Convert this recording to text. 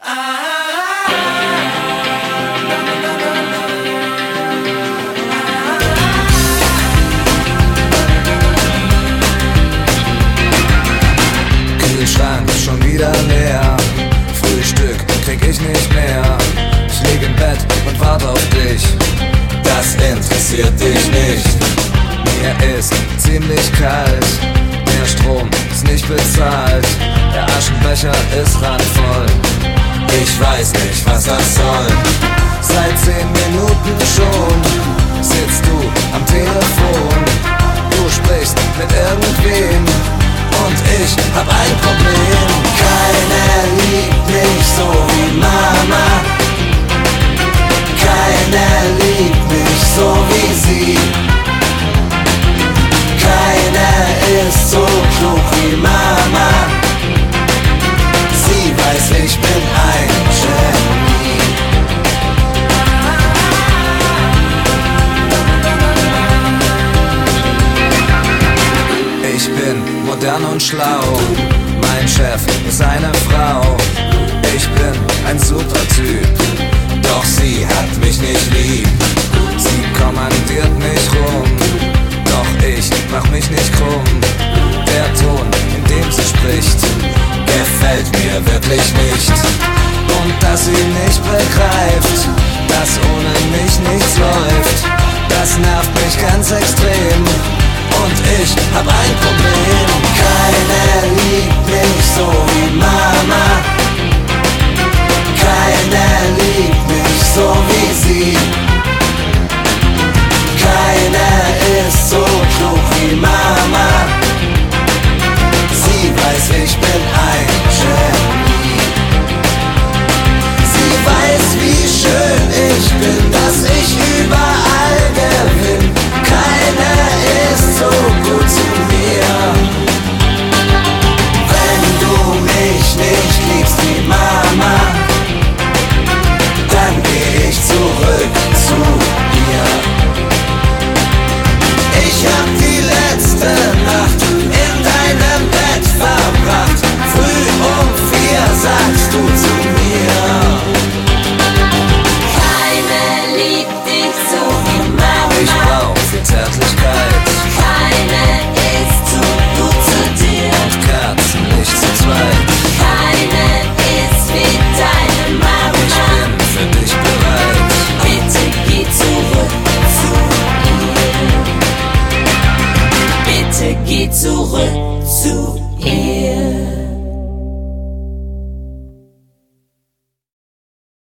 Kühlschrank schon wieder leer, Frühstück krieg ich nicht mehr. Ich lieg im Bett und warte auf dich, das interessiert dich nicht. Mir ist ziemlich kalt, der Strom ist nicht bezahlt, der Aschenbecher ist randvoll. Ich weiß nicht, was das soll. Seit 10 Minuten schon sitzt du am Telefon. Du sprichst mit irgendwem und ich hab ein Problem. Keiner liebt mich so wie Mama. Keiner liebt mich so wie sie. Keiner ist so klug wie Mama. Sie weiß, ich bin ein Genie. Ich bin modern und schlau, mein Chef ist eine Frau. Ich bin ein super Typ, doch sie hat mich nicht lieb. Sie kommandiert mich rum, doch ich mach mich nicht krumm. Der Ton, in dem sie spricht, gefällt mir wirklich nicht. Und dass sie nicht begreift, dass ohne mich nichts läuft, das nervt mich ganz extrem. Und ich hab ein Problem. Keiner liebt mich so wie Mama. Keiner liebt mich so wie sie. Keiner ist so klug wie Mama. Sie weiß, ich bin ein Genie. Sie weiß, wie schön ich bin, dass ich überall gewinn. Keiner ist so gut zu mir. Wenn du mich nicht liebst wie Mama, dann geh ich zurück zu dir. Ich hab die letzte Nacht in deinem Bett verbracht. Früh um 4 sagst du zu